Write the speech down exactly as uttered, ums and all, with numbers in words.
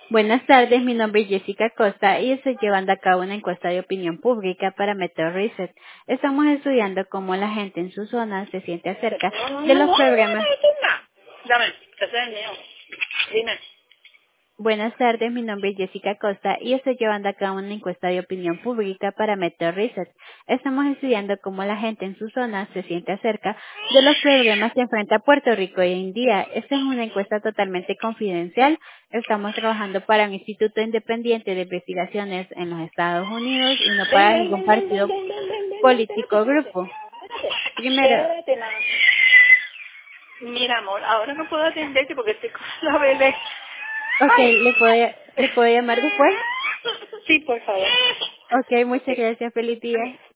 Buenas tardes, mi nombre es Jessica Costa y estoy llevando a cabo una encuesta de opinión pública para Metro Reset. Estamos estudiando cómo la gente en su zona se siente acerca No, no, de no, no, los no, programas. no. Dame, que ese es el mío. Dime. Buenas tardes, mi nombre es Jessica Costa y estoy llevando a cabo una encuesta de opinión pública para Metro Reset. Estamos estudiando cómo la gente en su zona se siente acerca de los problemas que enfrenta Puerto Rico hoy en día. Esta es una encuesta totalmente confidencial. Estamos trabajando para un instituto independiente de investigaciones en los Estados Unidos y no Ven, para ven, ningún ven, ven, ven, partido ven, ven, ven, ven, ven, espérate, político o espérate. grupo. Espérate. Primero, Espérate, nada. Mira, amor, ahora no puedo atenderte porque estoy con la bebé. ok, Ay. ¿le puedo, le puedo llamar después? Sí, por favor. Ok, Ok. muchas gracias. Feliz día.